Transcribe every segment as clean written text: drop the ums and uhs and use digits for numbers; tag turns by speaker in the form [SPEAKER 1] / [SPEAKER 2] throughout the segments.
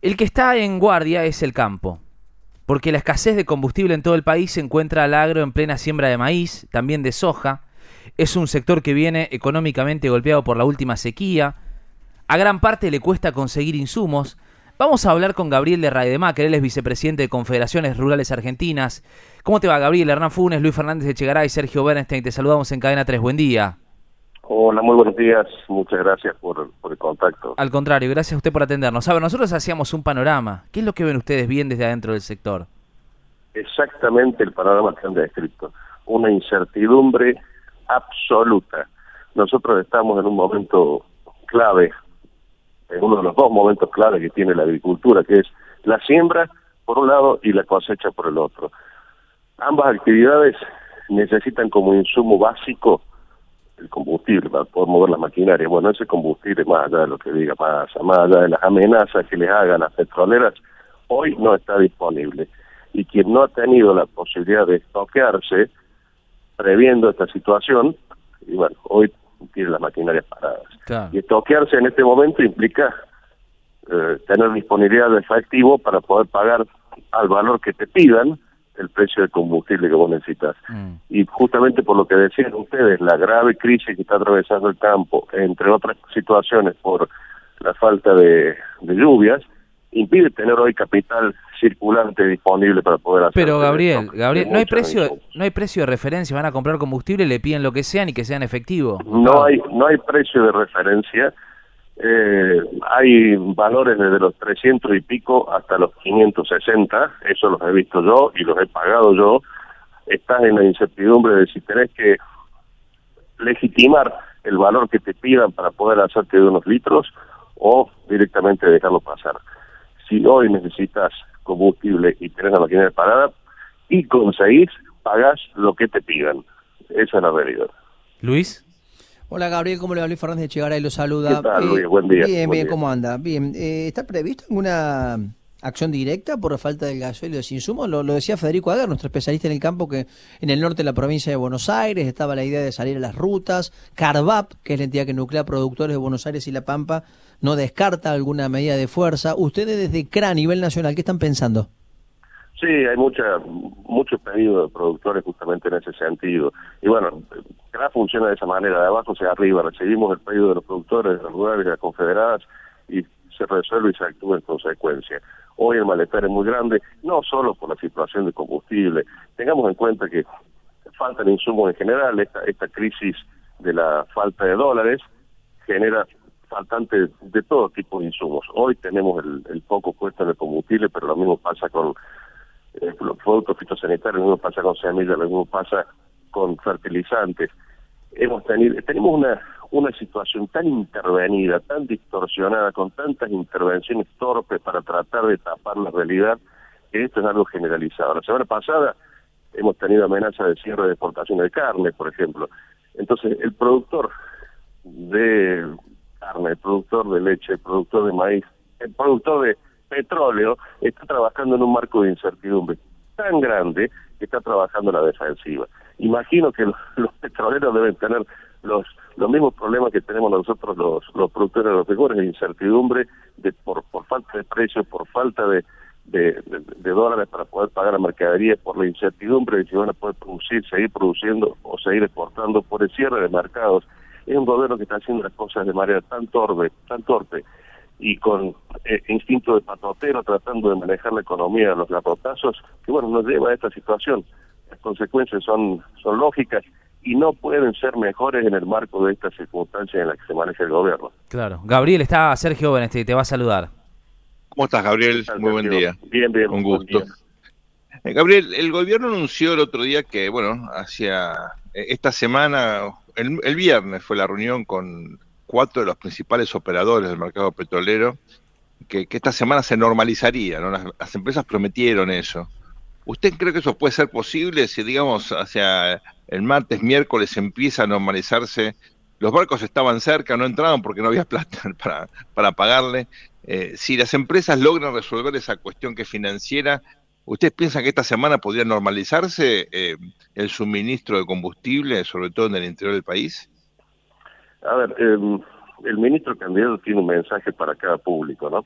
[SPEAKER 1] El que está en guardia es el campo, porque la escasez de combustible en todo el país se encuentra al agro en plena siembra de maíz, también de soja. Es un sector que viene económicamente golpeado por la última sequía. A gran parte le cuesta conseguir insumos. Vamos a hablar con Gabriel de Rademacher, él es vicepresidente de Confederaciones Rurales Argentinas. ¿Cómo te va, Gabriel? Hernán Funes, Luis Fernández de Echegaray, Sergio Bernstein, te saludamos en Cadena 3. Buen día.
[SPEAKER 2] Hola, muy buenos días. Muchas gracias por el contacto.
[SPEAKER 1] Al contrario, gracias a usted por atendernos. A ver, nosotros hacíamos un panorama. ¿Qué es lo que ven ustedes bien desde adentro del sector?
[SPEAKER 2] Exactamente el panorama que han descrito. Una incertidumbre absoluta. Nosotros estamos en un momento clave, en uno de los dos momentos clave que tiene la agricultura, que es la siembra por un lado y la cosecha por el otro. Ambas actividades necesitan como insumo básico el combustible para poder mover la maquinaria. Bueno, ese combustible, más allá de lo que diga Massa, más allá de las amenazas que les hagan las petroleras, hoy no está disponible. Y quien no ha tenido la posibilidad de estoquearse previendo esta situación, y bueno, hoy tiene las maquinarias paradas.
[SPEAKER 1] Claro.
[SPEAKER 2] Y estoquearse en este momento implica tener disponibilidad de efectivo para poder pagar al valor que te pidan el precio del combustible que vos necesitas. Y justamente por lo que decían ustedes, la grave crisis que está atravesando el campo, entre otras situaciones por la falta de lluvias, impide tener hoy capital circulante disponible para poder hacer.
[SPEAKER 1] Pero Gabriel, no hay precio de referencia, van a comprar combustible, le piden lo que sean y que sean efectivo.
[SPEAKER 2] No hay precio de referencia. Hay valores desde los 300 y pico hasta los 560, eso los he visto yo y los he pagado yo. Estás en la incertidumbre de si tenés que legitimar el valor que te pidan para poder hacerte de unos litros o directamente dejarlo pasar. Si hoy necesitas combustible y tenés la maquinaria parada y conseguís, pagás lo que te pidan. Esa es la realidad.
[SPEAKER 1] Luis.
[SPEAKER 3] Hola Gabriel, ¿cómo le va? Luis Fernández de Echegaray lo saluda.
[SPEAKER 2] ¿Qué tal, Luis? Buen día.
[SPEAKER 3] Bien, ¿cómo anda? Bien, ¿está previsto alguna acción directa por la falta del gasoil y de los insumos? Lo decía Federico Aguer, nuestro especialista en el campo, que en el norte de la provincia de Buenos Aires estaba la idea de salir a las rutas. Carvap, que es la entidad que nuclea productores de Buenos Aires y La Pampa, no descarta alguna medida de fuerza. Ustedes desde CRA a nivel nacional, ¿qué están pensando?
[SPEAKER 2] Sí, hay muchos pedidos de productores justamente en ese sentido. Y bueno, CRA funciona de esa manera, de abajo hacia arriba. Recibimos el pedido de los productores, de las rurales, de las confederadas, y se resuelve y se actúa en consecuencia. Hoy el malestar es muy grande, no solo por la situación de combustible. Tengamos en cuenta que faltan insumos en general. Esta crisis de la falta de dólares genera faltante de todo tipo de insumos. Hoy tenemos el foco puesto en el combustible, pero lo mismo pasa con los productos fitosanitarios, lo mismo pasa con semillas, lo mismo pasa con fertilizantes. Tenemos una situación tan intervenida, tan distorsionada, con tantas intervenciones torpes para tratar de tapar la realidad, que esto es algo generalizado. La semana pasada hemos tenido amenaza de cierre de exportación de carne, por ejemplo. Entonces, el productor de carne, el productor de leche, el productor de maíz, el productor de petróleo está trabajando en un marco de incertidumbre tan grande que está trabajando en la defensiva. Imagino que los petroleros deben tener los mismos problemas que tenemos nosotros los productores agropecuarios, de incertidumbre por falta de precios, por falta de dólares para poder pagar la mercadería, por la incertidumbre de si van a poder producir, seguir produciendo o seguir exportando, por el cierre de mercados. Es un gobierno que está haciendo las cosas de manera tan torpe, y con instinto de patotero, tratando de manejar la economía a los garrotazos, que bueno, nos lleva a esta situación. Las consecuencias son lógicas y no pueden ser mejores en el marco de estas circunstancias en las que se maneja el gobierno.
[SPEAKER 1] Claro. Gabriel, está Sergio Bernstein, te va a saludar.
[SPEAKER 4] ¿Cómo estás, Gabriel? Muy buen día.
[SPEAKER 2] Bien,
[SPEAKER 4] un gusto. Gabriel, el gobierno anunció el otro día que, bueno, hacia esta semana, el viernes fue la reunión con 4 de los principales operadores del mercado petrolero, que esta semana se normalizaría, ¿no? Las empresas prometieron eso. ¿Usted cree que eso puede ser posible si, digamos, hacia el martes, miércoles empieza a normalizarse? Los barcos estaban cerca, no entraban porque no había plata para pagarle. Si las empresas logran resolver esa cuestión que es financiera, ¿ustedes piensan que esta semana podría normalizarse el suministro de combustible, sobre todo en el interior del país?
[SPEAKER 2] A ver, el ministro candidato tiene un mensaje para cada público, ¿no?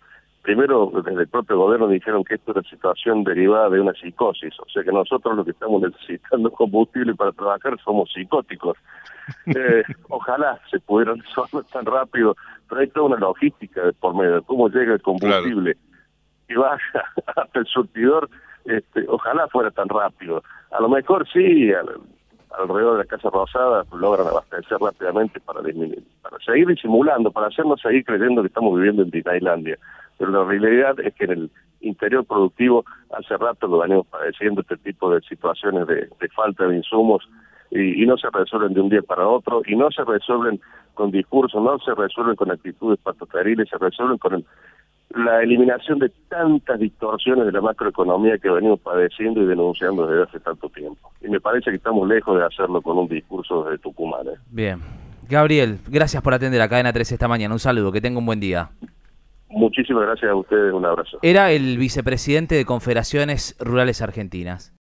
[SPEAKER 2] primero desde el propio gobierno dijeron que esto era situación derivada de una psicosis, o sea que nosotros lo que estamos necesitando combustible para trabajar somos psicóticos. Ojalá se pudiera resolver tan rápido, pero hay toda una logística de por medio de cómo llega el combustible y vaya hasta el surtidor. Ojalá fuera tan rápido. A lo mejor sí, alrededor de la Casa Rosada logran abastecer rápidamente para seguir disimulando, para hacernos seguir creyendo que estamos viviendo en Disneylandia. Pero la realidad es que en el interior productivo hace rato lo venimos padeciendo este tipo de situaciones de falta de insumos y no se resuelven de un día para otro, y no se resuelven con discursos, no se resuelven con actitudes patoferiles, se resuelven con la eliminación de tantas distorsiones de la macroeconomía que venimos padeciendo y denunciando desde hace tanto tiempo. Y me parece que estamos lejos de hacerlo con un discurso desde Tucumán.
[SPEAKER 1] Bien. Gabriel, gracias por atender a Cadena 13 esta mañana. Un saludo, que tenga un buen día.
[SPEAKER 2] Muchísimas gracias a ustedes, un abrazo.
[SPEAKER 1] Era el vicepresidente de Confederaciones Rurales Argentinas.